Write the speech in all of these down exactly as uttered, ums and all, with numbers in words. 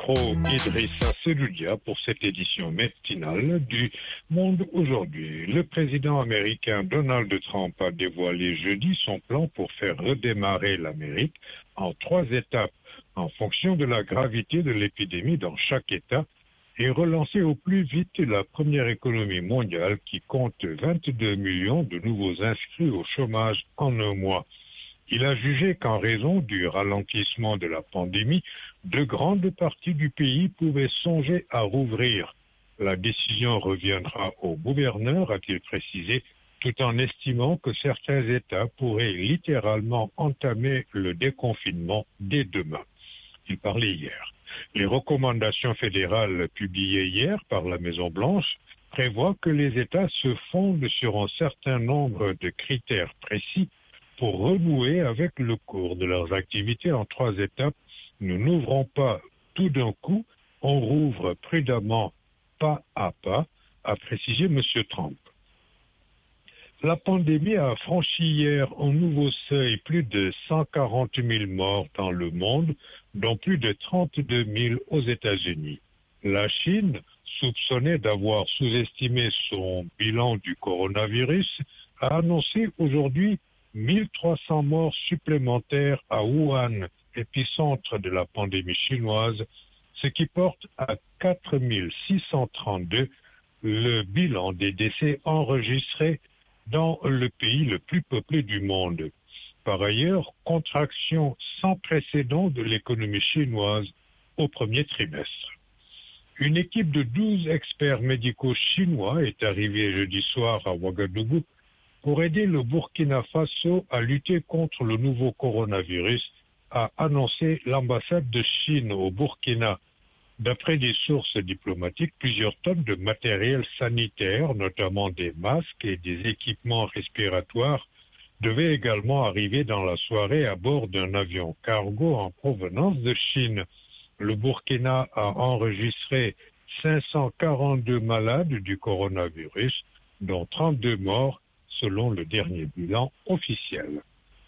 micro, Idrissa Seloudia pour cette édition matinale du Monde aujourd'hui. Le président américain Donald Trump a dévoilé jeudi son plan pour faire redémarrer l'Amérique en trois étapes en fonction de la gravité de l'épidémie dans chaque État et relancer au plus vite la première économie mondiale qui compte vingt-deux millions de nouveaux inscrits au chômage en un mois. Il a jugé qu'en raison du ralentissement de la pandémie, de grandes parties du pays pouvaient songer à rouvrir. La décision reviendra au gouverneur, a-t-il précisé, tout en estimant que certains États pourraient littéralement entamer le déconfinement dès demain. Il parlait hier. Les recommandations fédérales publiées hier par la Maison-Blanche prévoient que les États se fondent sur un certain nombre de critères précis pour renouer avec le cours de leurs activités en trois étapes. Nous n'ouvrons pas tout d'un coup, on rouvre prudemment, pas à pas, a précisé M. Trump. La pandémie a franchi hier un nouveau seuil, plus de cent quarante mille morts dans le monde, dont plus de trente-deux mille aux États-Unis. La Chine, soupçonnée d'avoir sous-estimé son bilan du coronavirus, a annoncé aujourd'hui mille trois cents morts supplémentaires à Wuhan, épicentre de la pandémie chinoise, ce qui porte à quatre mille six cent trente-deux le bilan des décès enregistrés dans le pays le plus peuplé du monde. Par ailleurs, contraction sans précédent de l'économie chinoise au premier trimestre. Une équipe de douze experts médicaux chinois est arrivée jeudi soir à Ouagadougou pour aider le Burkina Faso à lutter contre le nouveau coronavirus, a annoncé l'ambassade de Chine au Burkina. D'après des sources diplomatiques, plusieurs tonnes de matériel sanitaire, notamment des masques et des équipements respiratoires, devaient également arriver dans la soirée à bord d'un avion cargo en provenance de Chine. Le Burkina a enregistré cinq cent quarante-deux malades du coronavirus, dont trente-deux morts, selon le dernier bilan officiel.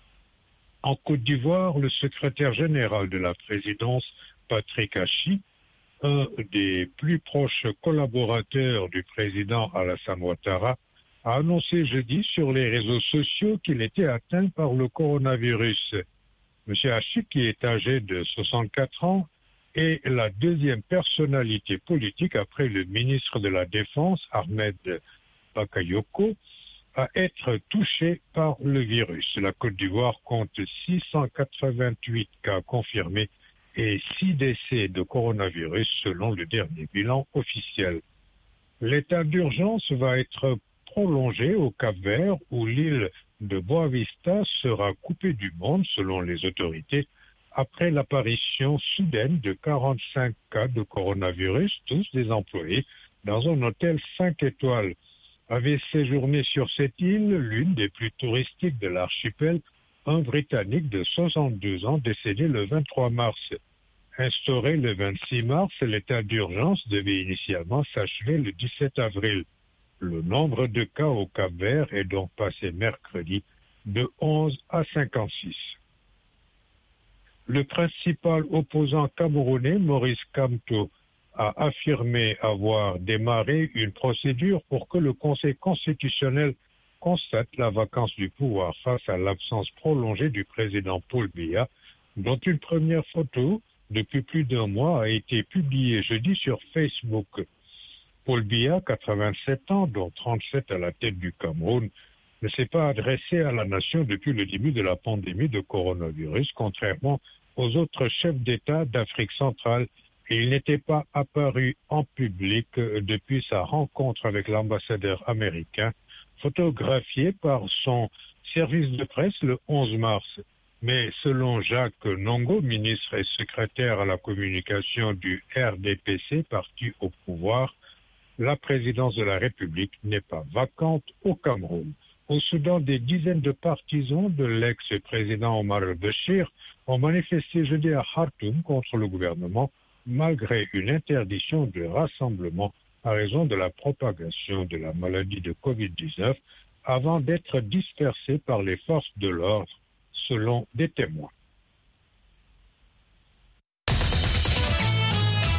En Côte d'Ivoire, le secrétaire général de la présidence, Patrick Achi, un des plus proches collaborateurs du président Alassane Ouattara, a annoncé jeudi sur les réseaux sociaux qu'il était atteint par le coronavirus. M. Achi, qui est âgé de soixante-quatre ans, est la deuxième personnalité politique après le ministre de la Défense, Ahmed Bakayoko, à être touché par le virus. La Côte d'Ivoire compte six cent quatre-vingt-huit cas confirmés et six décès de coronavirus selon le dernier bilan officiel. L'état d'urgence va être prolongé au Cap-Vert où l'île de Boa-Vista sera coupée du monde selon les autorités après l'apparition soudaine de quarante-cinq cas de coronavirus, tous des employés, dans un hôtel cinq étoiles. Avait séjourné sur cette île, l'une des plus touristiques de l'archipel, un Britannique de soixante-deux ans décédé le vingt-trois mars. Instauré le vingt-six mars, l'état d'urgence devait initialement s'achever le dix-sept avril. Le nombre de cas au Cap-Vert est donc passé mercredi de onze à cinquante-six. Le principal opposant camerounais, Maurice Kamto, a affirmé avoir démarré une procédure pour que le Conseil constitutionnel constate la vacance du pouvoir face à l'absence prolongée du président Paul Biya, dont une première photo depuis plus d'un mois a été publiée jeudi sur Facebook. Paul Biya, quatre-vingt-sept ans, dont trente-sept à la tête du Cameroun, ne s'est pas adressé à la nation depuis le début de la pandémie de coronavirus, contrairement aux autres chefs d'État d'Afrique centrale, et il n'était pas apparu en public depuis sa rencontre avec l'ambassadeur américain, photographié par son service de presse le onze mars. Mais selon Jacques Nongo, ministre et secrétaire à la communication du R D P C, parti au pouvoir, la présidence de la République n'est pas vacante au Cameroun. Au Soudan, des dizaines de partisans de l'ex-président Omar al-Béchir ont manifesté jeudi à Khartoum contre le gouvernement, malgré une interdiction de rassemblement à raison de la propagation de la maladie de covid dix-neuf, avant d'être dispersés par les forces de l'ordre, selon des témoins.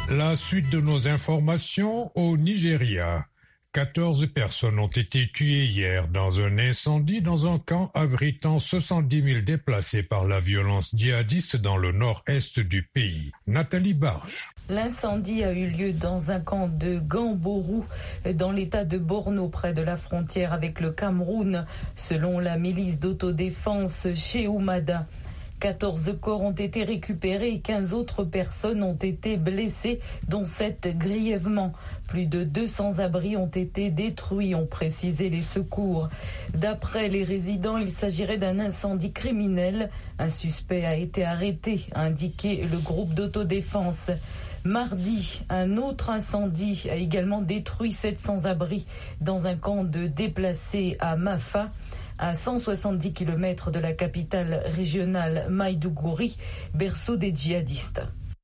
La suite de nos informations au Nigeria. quatorze personnes ont été tuées hier dans un incendie dans un camp abritant soixante-dix mille déplacés par la violence djihadiste dans le nord-est du pays. Nathalie Barge. L'incendie a eu lieu dans un camp de Gambourou, dans l'état de Borno, près de la frontière avec le Cameroun, selon la milice d'autodéfense Shehoumada. quatorze corps ont été récupérés et quinze autres personnes ont été blessées, dont sept grièvement. Plus de deux cents abris ont été détruits, ont précisé les secours. D'après les résidents, il s'agirait d'un incendie criminel. Un suspect a été arrêté, a indiqué le groupe d'autodéfense. Mardi, un autre incendie a également détruit sept cents abris dans un camp de déplacés à Mafa, à cent soixante-dix kilomètres de la capitale régionale Maïdougouri, berceau des djihadistes.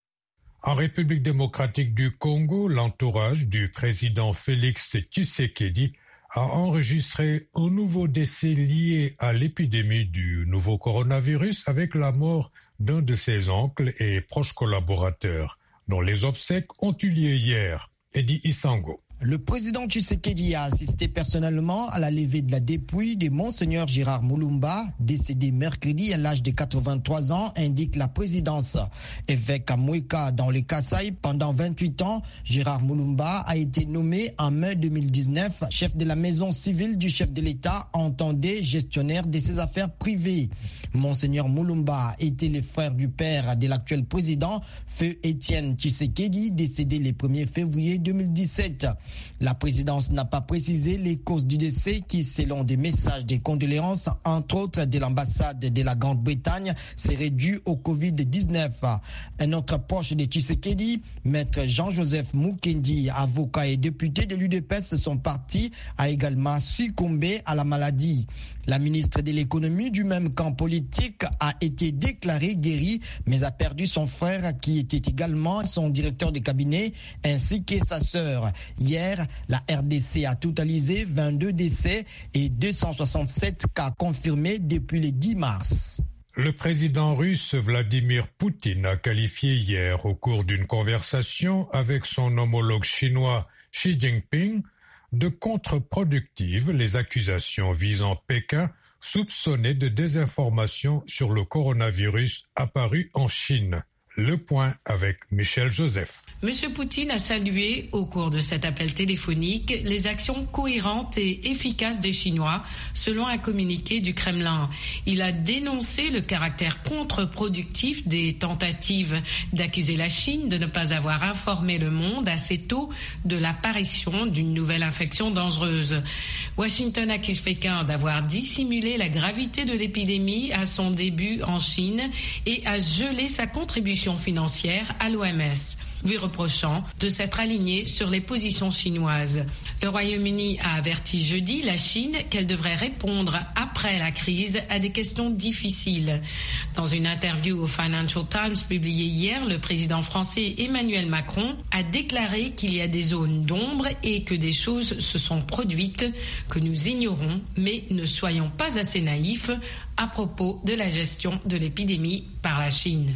En République démocratique du Congo, l'entourage du président Félix Tshisekedi a enregistré un nouveau décès lié à l'épidémie du nouveau coronavirus avec la mort d'un de ses oncles et proches collaborateurs, dont les obsèques ont eu lieu hier. Eddie Isango. Le président Tshisekedi a assisté personnellement à la levée de la dépouille de Monseigneur Gérard Moulumba, décédé mercredi à l'âge de quatre-vingt-trois ans, indique la présidence. Évêque à Mouika dans le Kasaï pendant vingt-huit ans, Gérard Moulumba a été nommé en mai deux mille dix-neuf chef de la maison civile du chef de l'État, entendé gestionnaire de ses affaires privées. Monseigneur Moulumba était le frère du père de l'actuel président, feu Étienne Tshisekedi, décédé le premier février deux mille dix-sept. La présidence n'a pas précisé les causes du décès qui, selon des messages de condoléances, entre autres de l'ambassade de la Grande-Bretagne, seraient dus au covid dix-neuf. Un autre proche de Tshisekedi, maître Jean-Joseph Mukendi, avocat et député de l'U D P S, son parti, a également succombé à la maladie. La ministre de l'économie du même camp politique a été déclarée guérie, mais a perdu son frère qui était également son directeur de cabinet, ainsi que sa sœur. Hier, la R D C a totalisé vingt-deux décès et deux cent soixante-sept cas confirmés depuis le dix mars. Le président russe Vladimir Poutine a qualifié hier, au cours d'une conversation avec son homologue chinois Xi Jinping, de contre-productives les accusations visant Pékin soupçonnées de désinformation sur le coronavirus apparu en Chine. Le point avec Michel Joseph. Monsieur Poutine a salué, au cours de cet appel téléphonique, les actions cohérentes et efficaces des Chinois, selon un communiqué du Kremlin. Il a dénoncé le caractère contre-productif des tentatives d'accuser la Chine de ne pas avoir informé le monde assez tôt de l'apparition d'une nouvelle infection dangereuse. Washington accuse Pékin d'avoir dissimulé la gravité de l'épidémie à son début en Chine et a gelé sa contribution financière à l'O M S, lui reprochant de s'être aligné sur les positions chinoises. Le Royaume-Uni a averti jeudi la Chine qu'elle devrait répondre après la crise à des questions difficiles. Dans une interview au Financial Times publiée hier, le président français Emmanuel Macron a déclaré qu'il y a des zones d'ombre et que des choses se sont produites que nous ignorons, mais ne soyons pas assez naïfs à propos de la gestion de l'épidémie par la Chine.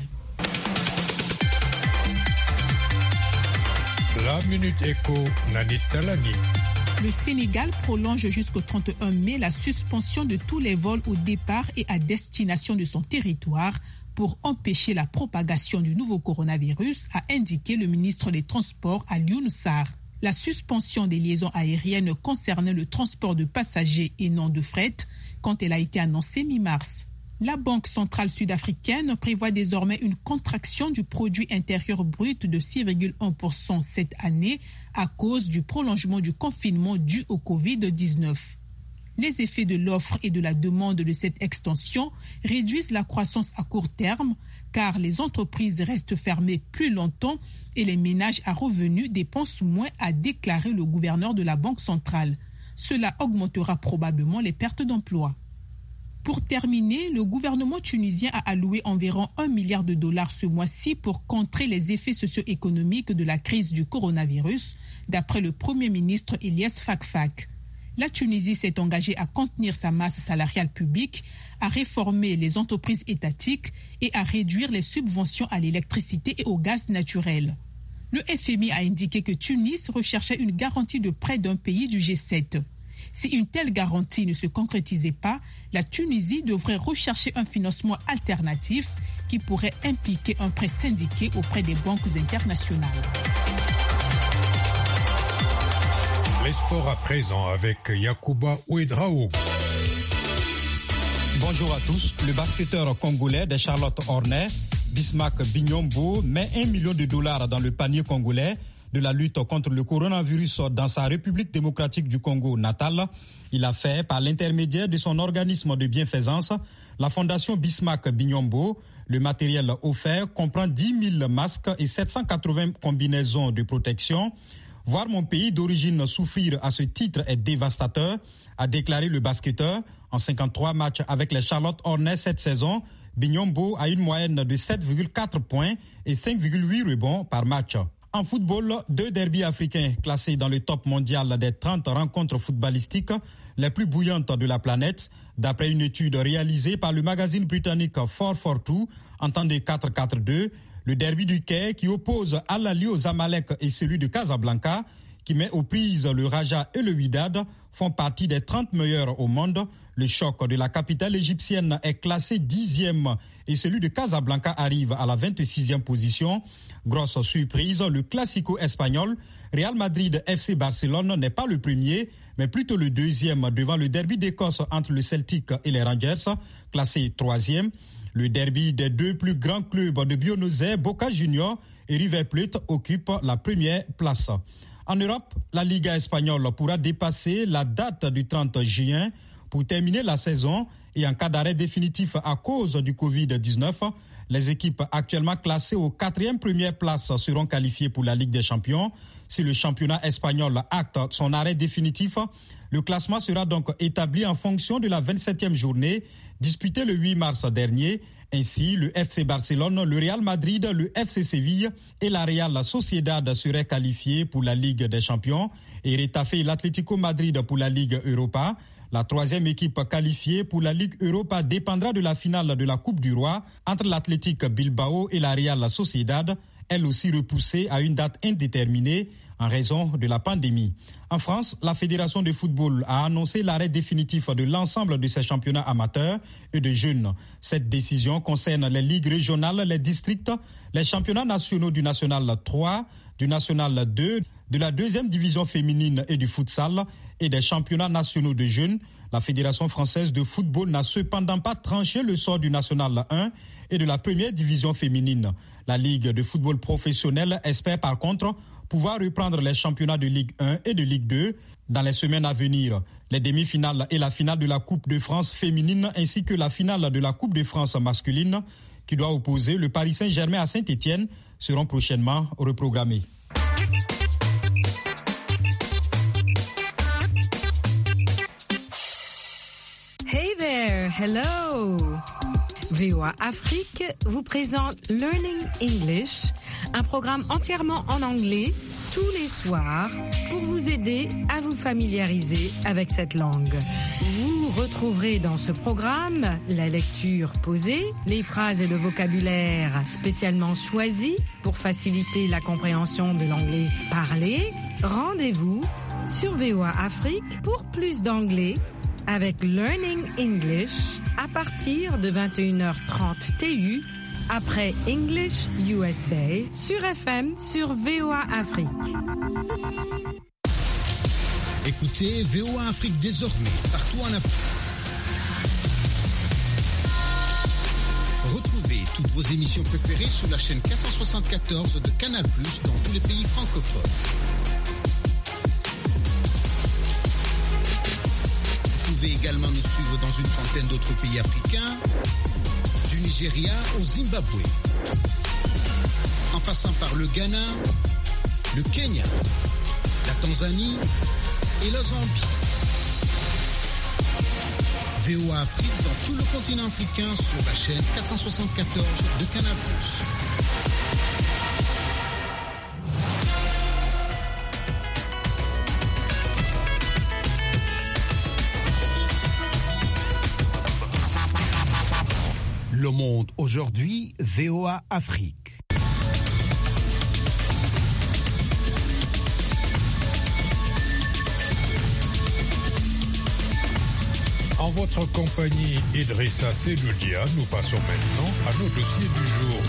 La Minute Éco, Nanit Talani. Le Sénégal prolonge jusqu'au trente et un mai la suspension de tous les vols au départ et à destination de son territoire pour empêcher la propagation du nouveau coronavirus, a indiqué le ministre des Transports Alioune Sarr. La suspension des liaisons aériennes concernait le transport de passagers et non de fret quand elle a été annoncée mi-mars. La Banque centrale sud-africaine prévoit désormais une contraction du produit intérieur brut de six virgule un pour cent cette année à cause du prolongement du confinement dû au covid dix-neuf. Les effets de l'offre et de la demande de cette extension réduisent la croissance à court terme car les entreprises restent fermées plus longtemps et les ménages à revenus dépensent moins, a déclaré le gouverneur de la Banque centrale. Cela augmentera probablement les pertes d'emplois. Pour terminer, le gouvernement tunisien a alloué environ un milliard de dollars ce mois-ci pour contrer les effets socio-économiques de la crise du coronavirus, d'après le Premier ministre Elias Fakfak. La Tunisie s'est engagée à contenir sa masse salariale publique, à réformer les entreprises étatiques et à réduire les subventions à l'électricité et au gaz naturel. Le F M I a indiqué que Tunis recherchait une garantie de prêt d'un pays du G sept. Si une telle garantie ne se concrétisait pas, la Tunisie devrait rechercher un financement alternatif qui pourrait impliquer un prêt syndiqué auprès des banques internationales. Les sports à présent avec Yacouba Ouedraogo. Bonjour à tous. Le basketteur congolais de Charlotte Hornets, Bismack Bignombo, met un million de dollars dans le panier congolais de la lutte contre le coronavirus dans sa République démocratique du Congo natale. Il a fait, par l'intermédiaire de son organisme de bienfaisance, la fondation Bismack Bignombo. Le matériel offert comprend dix mille masques et sept cent quatre-vingts combinaisons de protection. Voir mon pays d'origine souffrir à ce titre est dévastateur, a déclaré le basketteur. En cinquante-trois matchs avec les Charlotte Hornets cette saison, Bignombo a une moyenne de sept virgule quatre points et cinq virgule huit rebonds par match. En football, deux derbys africains classés dans le top mondial des trente rencontres footballistiques les plus bouillantes de la planète, d'après une étude réalisée par le magazine britannique quatre cent quarante-deux, entendez quatre quatre deux, le derby du Caire qui oppose Al-Ahly aux Zamalek et celui de Casablanca, qui met aux prises le Raja et le Wydad, font partie des trente meilleurs au monde. Le choc de la capitale égyptienne est classé dixième et celui de Casablanca arrive à la vingt-sixième position. Grosse surprise, le Classico espagnol, Real Madrid F C Barcelone n'est pas le premier, mais plutôt le deuxième devant le derby d'Écosse entre le Celtic et les Rangers, classé troisième. Le derby des deux plus grands clubs de Buenos Aires, Boca Juniors et River Plate, occupe la première place. En Europe, la Liga espagnole pourra dépasser la date du trente juin pour terminer la saison et en cas d'arrêt définitif à cause du covid dix-neuf, les équipes actuellement classées aux quatrième première place seront qualifiées pour la Ligue des Champions. Si le championnat espagnol acte son arrêt définitif, le classement sera donc établi en fonction de la vingt-septième journée disputée le huit mars dernier. Ainsi, le F C Barcelone, le Real Madrid, le F C Séville et la Real Sociedad seraient qualifiés pour la Ligue des Champions et Retafe et l'Atlético Madrid pour la Ligue Europa. La troisième équipe qualifiée pour la Ligue Europa dépendra de la finale de la Coupe du Roi entre l'Athletic Bilbao et la Real Sociedad, elle aussi repoussée à une date indéterminée en raison de la pandémie. En France, la Fédération de football a annoncé l'arrêt définitif de l'ensemble de ses championnats amateurs et de jeunes. Cette décision concerne les ligues régionales, les districts, les championnats nationaux du National trois, du National deux, de la deuxième division féminine et du futsal et des championnats nationaux de jeunes. La Fédération française de football n'a cependant pas tranché le sort du National un et de la première division féminine. La Ligue de football professionnel espère par contre pouvoir reprendre les championnats de Ligue un et de Ligue deux dans les semaines à venir. Les demi-finales et la finale de la Coupe de France féminine ainsi que la finale de la Coupe de France masculine qui doit opposer le Paris Saint-Germain à Saint-Étienne seront prochainement reprogrammées. Hey there, hello! V O A Afrique vous présente Learning English, un programme entièrement en anglais tous les soirs pour vous aider à vous familiariser avec cette langue. Vous retrouverez dans ce programme la lecture posée, les phrases et le vocabulaire spécialement choisis pour faciliter la compréhension de l'anglais parlé. Rendez-vous sur V O A Afrique pour plus d'anglais avec Learning English à partir de vingt et une heures trente T U après English U S A sur F M sur V O A Afrique. Écoutez V O A Afrique désormais partout en Afrique. Retrouvez toutes vos émissions préférées sur la chaîne quatre cent soixante-quatorze de Canal plus, dans tous les pays francophones. Vous pouvez également nous suivre dans une trentaine d'autres pays africains, du Nigeria au Zimbabwe, en passant par le Ghana, le Kenya, la Tanzanie et la Zambie. V O A Afrique dans tout le continent africain sur la chaîne quatre cent soixante-quatorze de Canal plus. Le monde aujourd'hui, V O A Afrique. En votre compagnie, Idrissa Seloudia, nous passons maintenant à nos dossiers du jour.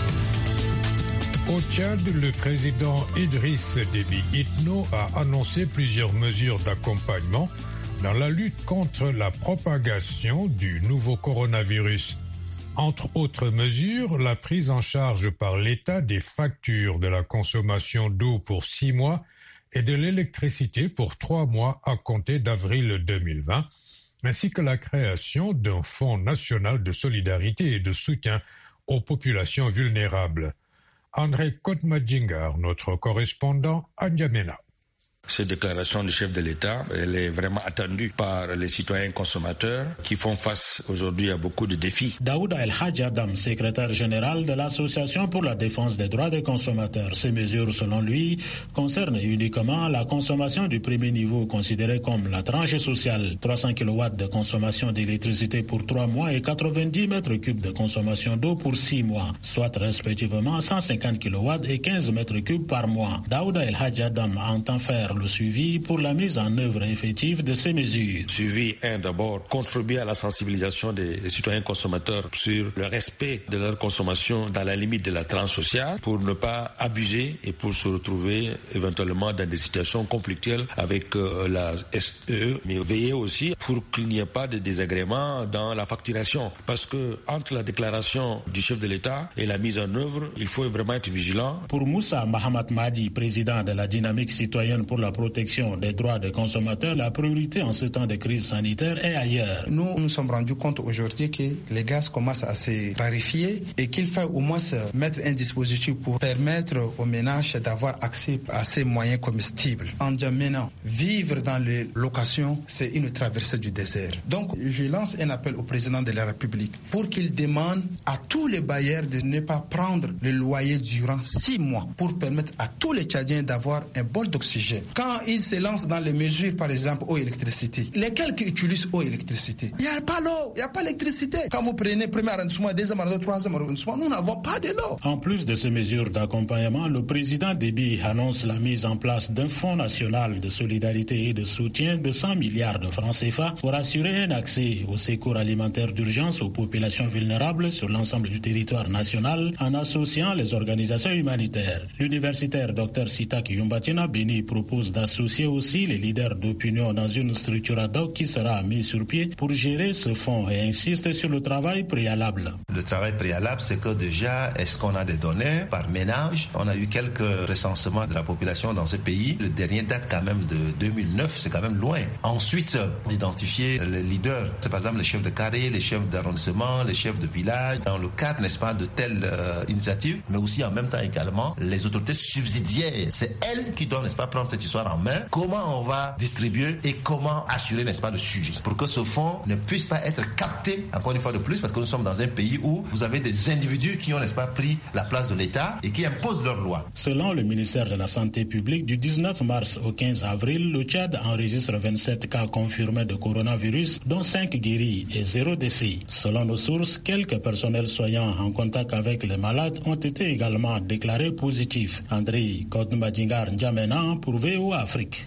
Au Tchad, le président Idriss Déby Itno a annoncé plusieurs mesures d'accompagnement dans la lutte contre la propagation du nouveau coronavirus. Entre autres mesures, la prise en charge par l'État des factures de la consommation d'eau pour six mois et de l'électricité pour trois mois à compter d'avril deux mille vingt, ainsi que la création d'un fonds national de solidarité et de soutien aux populations vulnérables. André Kotmadjingar, notre correspondant à N'Djamena. Cette déclaration du chef de l'État, elle est vraiment attendue par les citoyens consommateurs qui font face aujourd'hui à beaucoup de défis. Daouda El Hadj Adam, secrétaire général de l'Association pour la défense des droits des consommateurs. Ces mesures, selon lui, concernent uniquement la consommation du premier niveau, considérée comme la tranche sociale. trois cents kilowatts de consommation d'électricité pour trois mois et quatre-vingt-dix mètres cubes de consommation d'eau pour six mois, soit respectivement cent cinquante kilowatts et quinze mètres cubes par mois. Daouda El Hadj Adam entend faire le suivi pour la mise en œuvre effective de ces mesures. Suivi, un, d'abord, contribuer à la sensibilisation des citoyens consommateurs sur le respect de leur consommation dans la limite de la tranche sociale pour ne pas abuser et pour se retrouver éventuellement dans des situations conflictuelles avec euh, la S E E, mais veiller aussi pour qu'il n'y ait pas de désagréments dans la facturation. Parce que entre la déclaration du chef de l'État et la mise en œuvre, il faut vraiment être vigilant. Pour Moussa Mahamat Mahdi, président de la dynamique citoyenne pour la protection des droits des consommateurs, la priorité en ce temps de crise sanitaire est ailleurs. Nous nous sommes rendus compte aujourd'hui que les gaz commencent à se raréfier et qu'il faut au moins mettre un dispositif pour permettre aux ménages d'avoir accès à ces moyens comestibles. En N'Djamena, vivre dans les locations, c'est une traversée du désert. Donc, je lance un appel au président de la République pour qu'il demande à tous les bailleurs de ne pas prendre le loyer durant six mois pour permettre à tous les Tchadiens d'avoir un bol d'oxygène. Quand ils se lancent dans les mesures, par exemple, eau et électricité, lesquels qui utilisent eau et électricité? Il n'y a pas l'eau, il n'y a pas l'électricité. Quand vous prenez premier arrondissement, deuxième arrondissement, troisième arrondissement, nous n'avons pas de l'eau. En plus de ces mesures d'accompagnement, le président Déby annonce la mise en place d'un fonds national de solidarité et de soutien de cent milliards de francs C F A pour assurer un accès au secours alimentaire d'urgence aux populations vulnérables sur l'ensemble du territoire national en associant les organisations humanitaires. L'universitaire Dr Sitak Yumbatina Beni propose d'associer aussi les leaders d'opinion dans une structure ad hoc qui sera mise sur pied pour gérer ce fonds et insiste sur le travail préalable. Le travail préalable, c'est que déjà, est-ce qu'on a des données par ménage? On a eu quelques recensements de la population dans ce pays. Le dernier date quand même de deux mille neuf, c'est quand même loin. Ensuite, d'identifier les leaders. C'est par exemple les chefs de carré, les chefs d'arrondissement, les chefs de village, dans le cadre, n'est-ce pas, de telles euh, initiatives, mais aussi en même temps également les autorités subsidiaires. C'est elles qui doivent, n'est-ce pas, prendre cette histoire en main. Comment on va distribuer et comment assurer, n'est-ce pas, le suivi pour que ce fonds ne puisse pas être capté, encore une fois de plus, parce que nous sommes dans un pays où vous avez des individus qui ont, n'est-ce pas, pris la place de l'État et qui imposent leurs lois. Selon le ministère de la Santé publique, du dix-neuf mars au quinze avril, le Tchad enregistre vingt-sept cas confirmés de coronavirus, dont cinq guéris et zéro décès. Selon nos sources, quelques personnels soignants en contact avec les malades ont été également déclarés positifs. André Kotmadjingar N'Djamena pour V O A Afrique.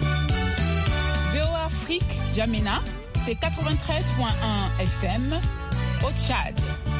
V O A Afrique, N'Djamena, c'est quatre-vingt-treize virgule un F M au Tchad.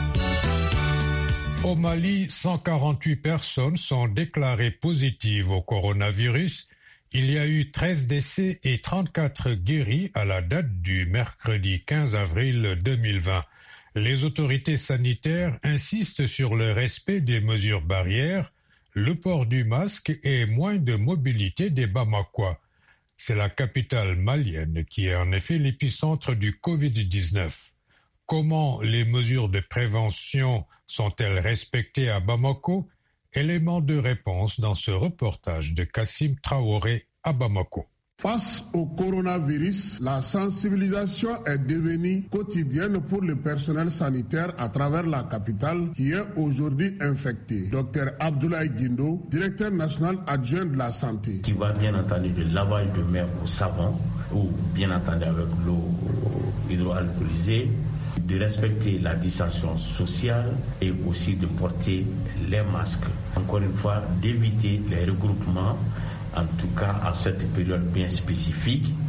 Au Mali, cent quarante-huit personnes sont déclarées positives au coronavirus. Il y a eu treize décès et trente-quatre guéris à la date du mercredi quinze avril deux mille vingt. Les autorités sanitaires insistent sur le respect des mesures barrières, le port du masque et moins de mobilité des Bamakois. C'est la capitale malienne qui est en effet l'épicentre du covid dix-neuf. Comment les mesures de prévention sont-elles respectées à Bamako? Élément de réponse dans ce reportage de Kassim Traoré à Bamako. Face au coronavirus, la sensibilisation est devenue quotidienne pour le personnel sanitaire à travers la capitale qui est aujourd'hui infecté. Docteur Abdoulaye Guindo, directeur national adjoint de la santé. Qui va bien entendu de lavage de mains au savon ou bien entendu avec l'eau hydroalcoolisée, de respecter la distanciation sociale et aussi de porter les masques. Encore une fois, d'éviter les regroupements, en tout cas à cette période bien spécifique,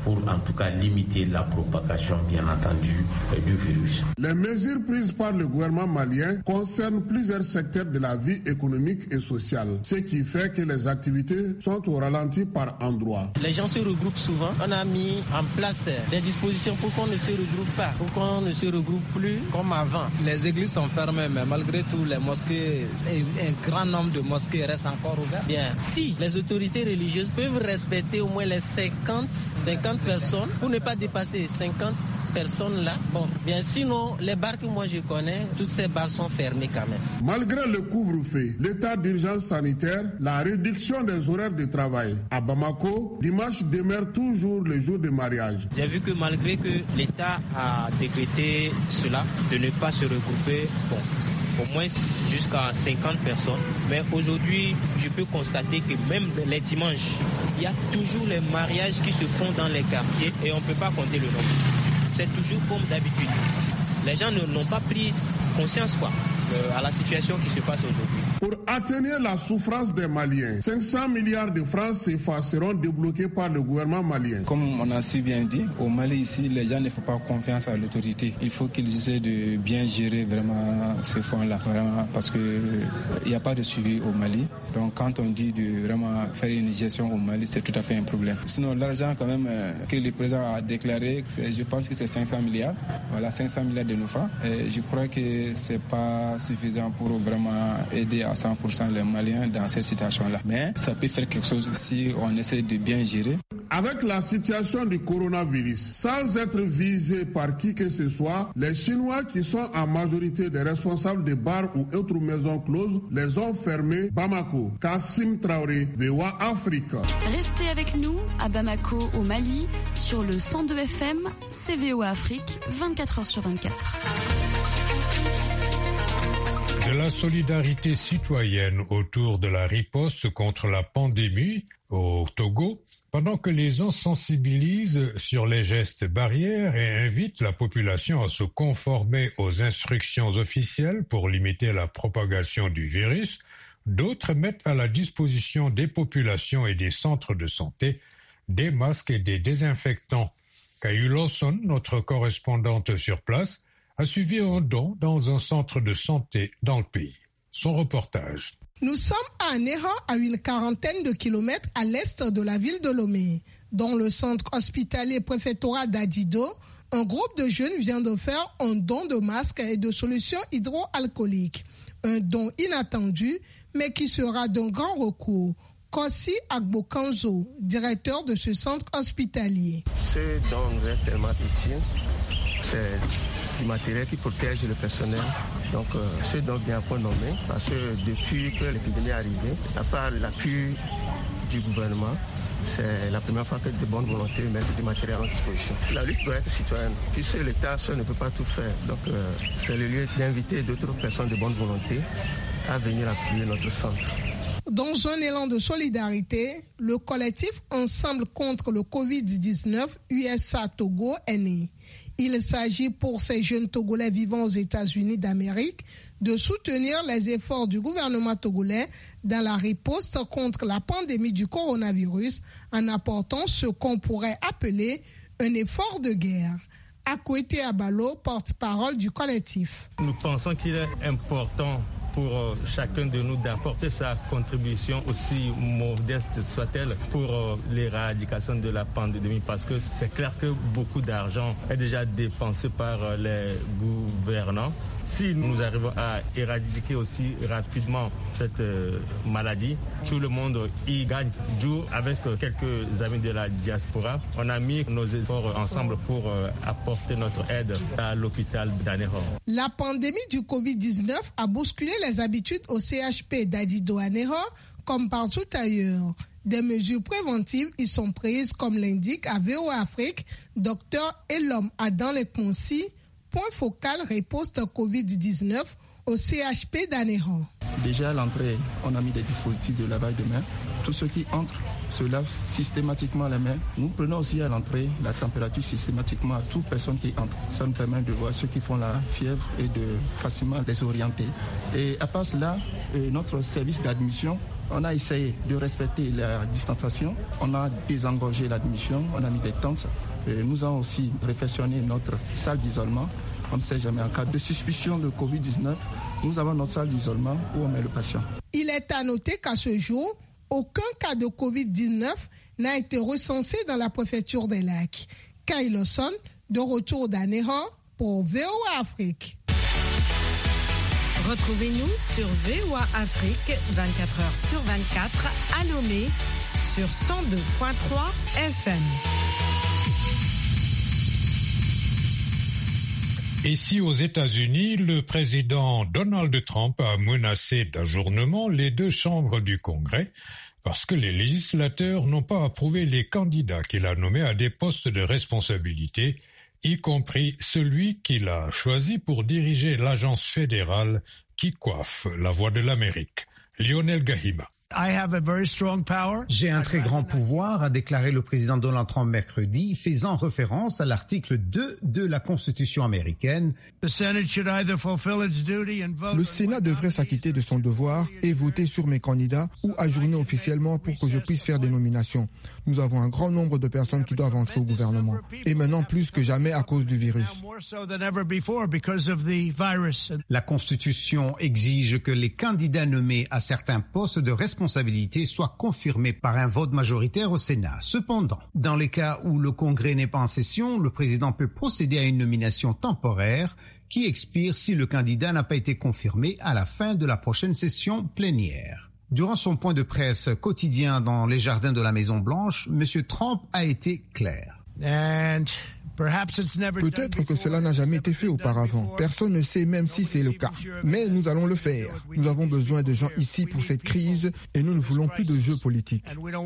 pour en tout cas limiter la propagation, bien entendu, du virus. Les mesures prises par le gouvernement malien concernent plusieurs secteurs de la vie économique et sociale, ce qui fait que les activités sont au ralenti par endroits. Les gens se regroupent souvent. On a mis en place des dispositions pour qu'on ne se regroupe pas, pour qu'on ne se regroupe plus comme avant. Les églises sont fermées, mais malgré tout, les mosquées, un grand nombre de mosquées restent encore ouvertes. Bien, si les autorités religieuses peuvent respecter au moins les cinquante, cinquante personnes, pour ne pas dépasser cinquante personnes là, bon, bien sinon, les bars que moi je connais, toutes ces bars sont fermées quand même. Malgré le couvre-feu, l'état d'urgence sanitaire, la réduction des horaires de travail, à Bamako, dimanche demeure toujours le jour de mariage. J'ai vu que malgré que l'État a décrété cela, de ne pas se regrouper, bon, au moins jusqu'à cinquante personnes. Mais aujourd'hui, je peux constater que même les dimanches, il y a toujours les mariages qui se font dans les quartiers et on ne peut pas compter le nombre. C'est toujours comme d'habitude. Les gens n'ont pas pris conscience quoi, euh, à la situation qui se passe aujourd'hui. Pour atténuer la souffrance des Maliens, cinq cents milliards de francs C F A seront débloqués par le gouvernement malien. Comme on a si bien dit, au Mali ici, les gens ne font pas confiance à l'autorité. Il faut qu'ils essaient de bien gérer vraiment ces fonds-là, vraiment, parce que il n'y a pas de suivi au Mali. Donc quand on dit de vraiment faire une gestion au Mali, c'est tout à fait un problème. Sinon l'argent quand même que le président a déclaré, je pense que c'est cinq cents milliards. Voilà, cinq cents milliards de nos francs. Et je crois que c'est pas suffisant pour vraiment aider à cent pour cent les Maliens dans cette situation-là. Mais ça peut faire quelque chose si on essaie de bien gérer. Avec la situation du coronavirus, sans être visés par qui que ce soit, les Chinois qui sont en majorité des responsables des bars ou autres maisons closes les ont fermés. Bamako, Kassim Traoré, V O A Afrique. Restez avec nous à Bamako au Mali sur le cent deux F M, c'est V O A Afrique, vingt-quatre heures sur vingt-quatre. De la solidarité citoyenne autour de la riposte contre la pandémie au Togo, pendant que les gens sensibilisent sur les gestes barrières et invitent la population à se conformer aux instructions officielles pour limiter la propagation du virus, d'autres mettent à la disposition des populations et des centres de santé des masques et des désinfectants. Caillou Lawson, notre correspondante sur place, a suivi un don dans un centre de santé dans le pays. Son reportage. Nous sommes à Anéha, à une quarantaine de kilomètres à l'est de la ville de Lomé. Dans le centre hospitalier préfectoral d'Adido, un groupe de jeunes vient de faire un don de masques et de solutions hydroalcooliques. Un don inattendu, mais qui sera d'un grand recours. Kossi Agbokanzo, directeur de ce centre hospitalier. Ce don est tellement utile. C'est du matériel qui protège le personnel. Donc, euh, ce don bien qu'on nommé, parce que depuis que l'épidémie est arrivée, à part l'appui du gouvernement, c'est la première fois que de bonne volonté mettent du matériel en disposition. La lutte doit être citoyenne, puisque l'État seul ne peut pas tout faire. Donc, euh, c'est le lieu d'inviter d'autres personnes de bonne volonté à venir appuyer notre centre. Dans un élan de solidarité, le collectif Ensemble contre le covid dix-neuf U S A Togo est né. Il s'agit pour ces jeunes Togolais vivant aux États-Unis d'Amérique de soutenir les efforts du gouvernement togolais dans la riposte contre la pandémie du coronavirus en apportant ce qu'on pourrait appeler un effort de guerre. Akwete Abalo, porte-parole du collectif. Nous pensons qu'il est important pour euh, chacun de nous d'apporter sa contribution, aussi modeste soit-elle, pour euh, l'éradication de la pandémie, parce que c'est clair que beaucoup d'argent est déjà dépensé par euh, les gouvernants. Si nous arrivons à éradiquer aussi rapidement cette euh, maladie, tout le monde y gagne. D'où, avec euh, quelques amis de la diaspora, on a mis nos efforts ensemble pour euh, apporter notre aide à l'hôpital d'Anéha. La pandémie du covid dix-neuf a bousculé les habitudes au C H P d'Adido-Anéha comme partout ailleurs. Des mesures préventives y sont prises, comme l'indique à V O A Afrique Docteur Elom Adam Leponsi, point focal riposte covid dix-neuf au C H P d'Anéha. Déjà à l'entrée, on a mis des dispositifs de lavage de mains. Tous ceux qui entrent se lavent systématiquement les mains. Nous prenons aussi à l'entrée la température systématiquement à toute personne qui entre. Ça nous permet de voir ceux qui font la fièvre et de facilement les orienter. Et à part cela, notre service d'admission On a essayé de respecter la distanciation. On a désengorgé l'admission, on a mis des tentes. Et nous avons aussi réfectionné notre salle d'isolement. On ne sait jamais, en cas de suspicion de covid dix-neuf, nous avons notre salle d'isolement où on met le patient. Il est à noter qu'à ce jour, aucun cas de covid dix-neuf n'a été recensé dans la préfecture des Lacs. Kyle Lawson, de retour d'Anéha pour V O A Afrique. Retrouvez-nous sur V O A Afrique vingt-quatre heures sur vingt-quatre à Lomé sur cent deux virgule trois F M. Ici aux États-Unis, le président Donald Trump a menacé d'ajournement les deux chambres du Congrès parce que les législateurs n'ont pas approuvé les candidats qu'il a nommés à des postes de responsabilité, y compris celui qu'il a choisi pour diriger l'agence fédérale qui coiffe la voix de l'Amérique. Lionel Gahima. J'ai un très grand pouvoir, a déclaré le président Donald Trump mercredi, faisant référence à l'article deux de la Constitution américaine. Le Sénat devrait s'acquitter de son devoir et voter sur mes candidats ou ajourner officiellement pour que je puisse faire des nominations. Nous avons un grand nombre de personnes qui doivent entrer au gouvernement. Et maintenant plus que jamais à cause du virus. La Constitution exige que les candidats nommés à certains postes de responsabilité soient confirmés par un vote majoritaire au Sénat. Cependant, dans les cas où le Congrès n'est pas en session, le président peut procéder à une nomination temporaire qui expire si le candidat n'a pas été confirmé à la fin de la prochaine session plénière. Durant son point de presse quotidien dans les jardins de la Maison-Blanche, M. Trump a été clair. And... Peut-être que cela n'a jamais été fait auparavant. Personne ne sait même si c'est le cas. Mais nous allons le faire. Nous avons besoin de gens ici pour cette crise et nous ne voulons plus de jeux politiques.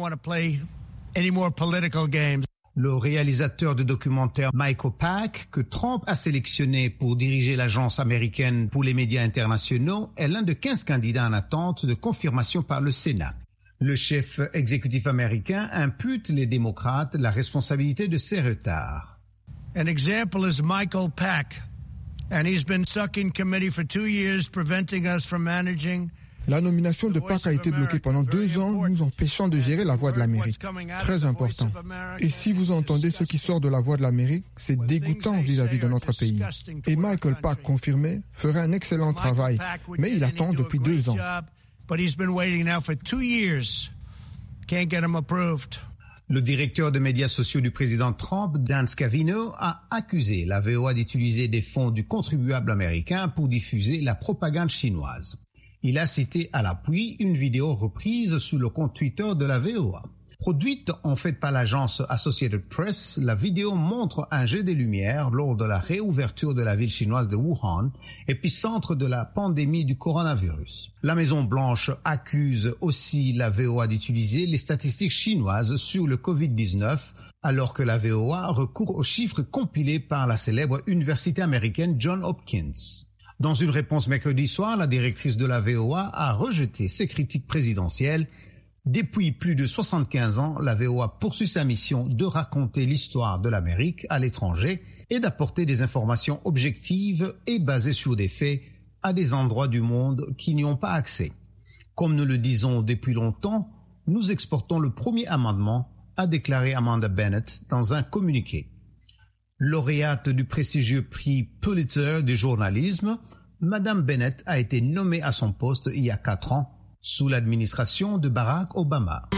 Le réalisateur de documentaire Michael Pack, que Trump a sélectionné pour diriger l'agence américaine pour les médias internationaux, est l'un de quinze candidats en attente de confirmation par le Sénat. Le chef exécutif américain impute les démocrates la responsabilité de ces retards. An example is Michael Pack, and he's been stuck in committee for two years, preventing us from managing. La nomination de Pack a été bloquée pendant deux ans, nous empêchant de gérer la voix de l'Amérique. Très important. Et si vous entendez ce qui sort de la voix de l'Amérique, c'est dégoûtant vis-à-vis de notre pays. Et Michael Pack, confirmé, ferait un excellent travail, mais il attend depuis deux ans. But he's been waiting now for two years. Can't get him approved. Le directeur de médias sociaux du président Trump, Dan Scavino, a accusé la V O A d'utiliser des fonds du contribuable américain pour diffuser la propagande chinoise. Il a cité à l'appui une vidéo reprise sur le compte Twitter de la V O A. Produite en fait par l'agence Associated Press, la vidéo montre un jet de lumière lors de la réouverture de la ville chinoise de Wuhan, épicentre de la pandémie du coronavirus. La Maison-Blanche accuse aussi la V O A d'utiliser les statistiques chinoises sur le covid dix-neuf, alors que la V O A recourt aux chiffres compilés par la célèbre université américaine Johns Hopkins. Dans une réponse mercredi soir, la directrice de la V O A a rejeté ces critiques présidentielles. Depuis plus de soixante-quinze ans, la V O A poursuit sa mission de raconter l'histoire de l'Amérique à l'étranger et d'apporter des informations objectives et basées sur des faits à des endroits du monde qui n'y ont pas accès. Comme nous le disons depuis longtemps, nous exportons le premier amendement, a déclaré Amanda Bennett dans un communiqué. Lauréate du prestigieux prix Pulitzer du journalisme, Madame Bennett a été nommée à son poste il y a quatre ans, sous l'administration de Barack Obama.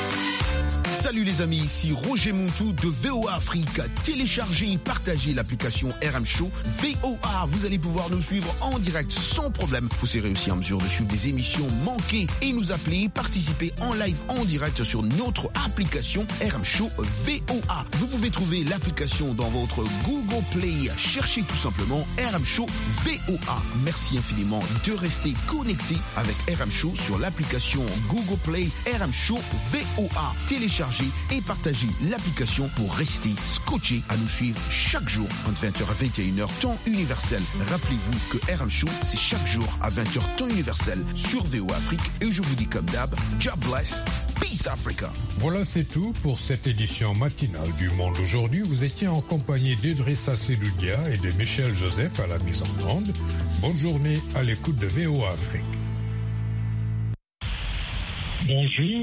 Salut les amis, ici Roger Montou de V O A Afrique. Téléchargez et partagez l'application R M Show V O A. Vous allez pouvoir nous suivre en direct sans problème. Vous serez aussi en mesure de suivre des émissions manquées et nous appeler, participer en live en direct sur notre application R M Show V O A. Vous pouvez trouver l'application dans votre Google Play. Cherchez tout simplement R M Show V O A. Merci infiniment de rester connecté avec R M Show sur l'application Google Play R M Show V O A. Téléchargez et partagez l'application pour rester scotché à nous suivre chaque jour entre vingt heures à vingt et une heures temps universel. Rappelez-vous que R M Show, c'est chaque jour à vingt heures temps universel sur V O A Afrique et je vous dis comme d'hab, God bless, peace Africa. Voilà, c'est tout pour cette édition matinale du Monde aujourd'hui. Vous étiez en compagnie d'Idrissa Seloudia et de Michel Joseph à la mise en onde. Bonne journée à l'écoute de V O A Afrique. Bonjour.